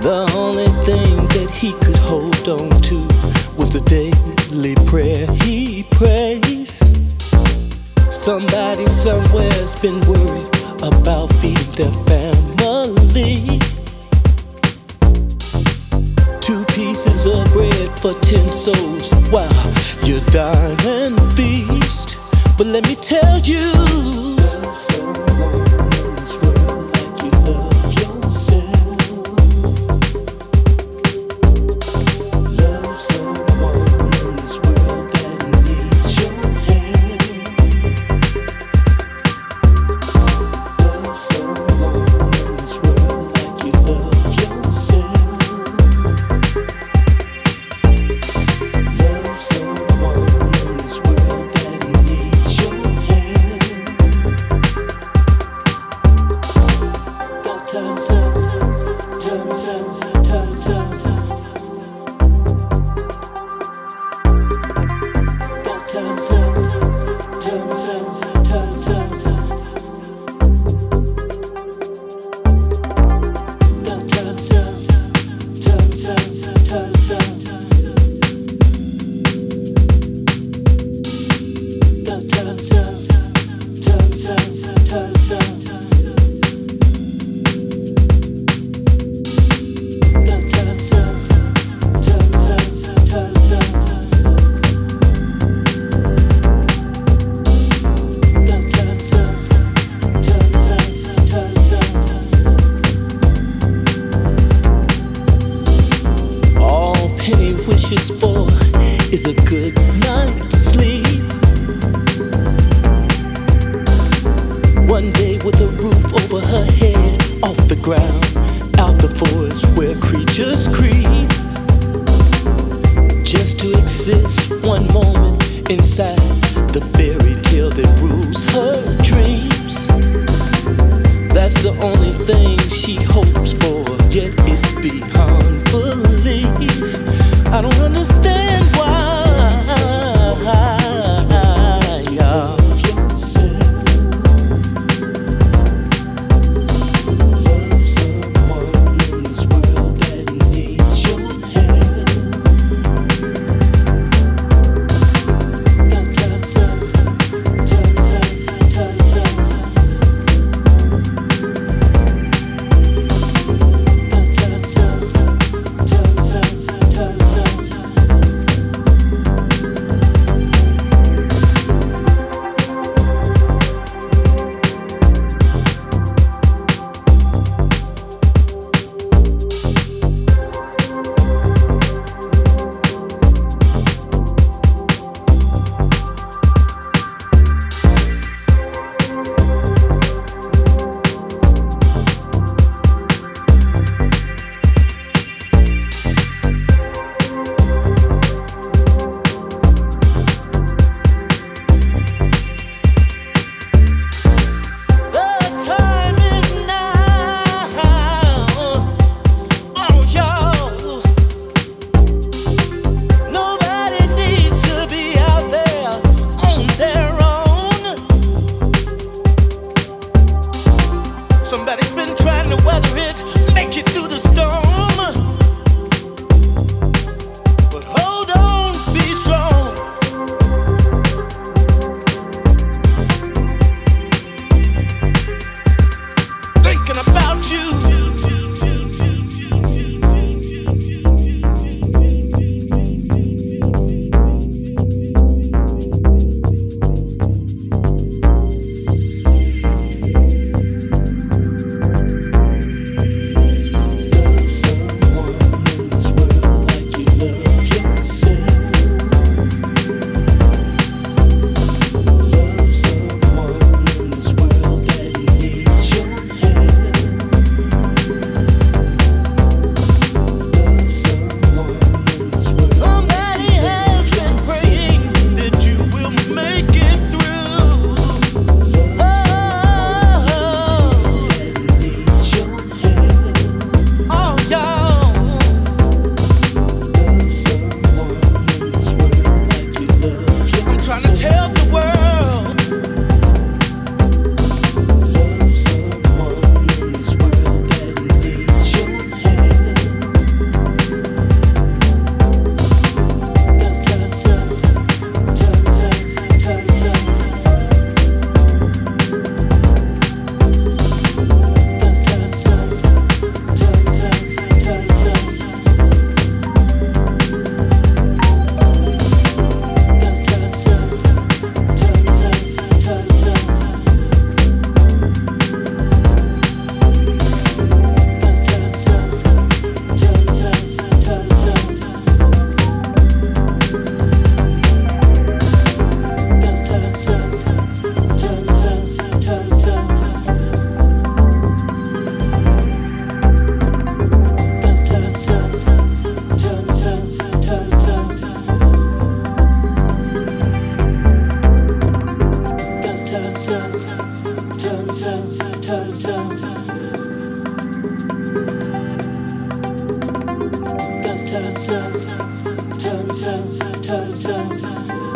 The only thing that he could hold on to was the daily prayer he prays. Somebody somewhere's been worried about feeding their family. 2 pieces of bread for 10 souls. Wow, you dine and feast. But let me tell you, love someone in this world like you love yourself. Love someone in this world that needs your hand. Love someone in this world like you love yourself. Love someone in this world that needs your hand. Got time, time, time, time, time, time, time. Got time, time, time, time, time, time, time. Got time, time, time, time, time, time, time. Got time, time, time, time, time, time, time. Got time, time, time, time, time, time, time. Got time, time, time, time, time, time. All Penny wishes for is a good night's sleep. One day with a roof over her head, off the ground, out the forest where creatures creep. Just to exist one moment inside the fairy tale that rules her dreams. That's the only thing she hopes for, yet it's beyond belief. I don't understand why. Somebody's been trying to weather it, make it through the storm. But hold on, be strong. Thinking about you. turn, turn, turn, turn, turn.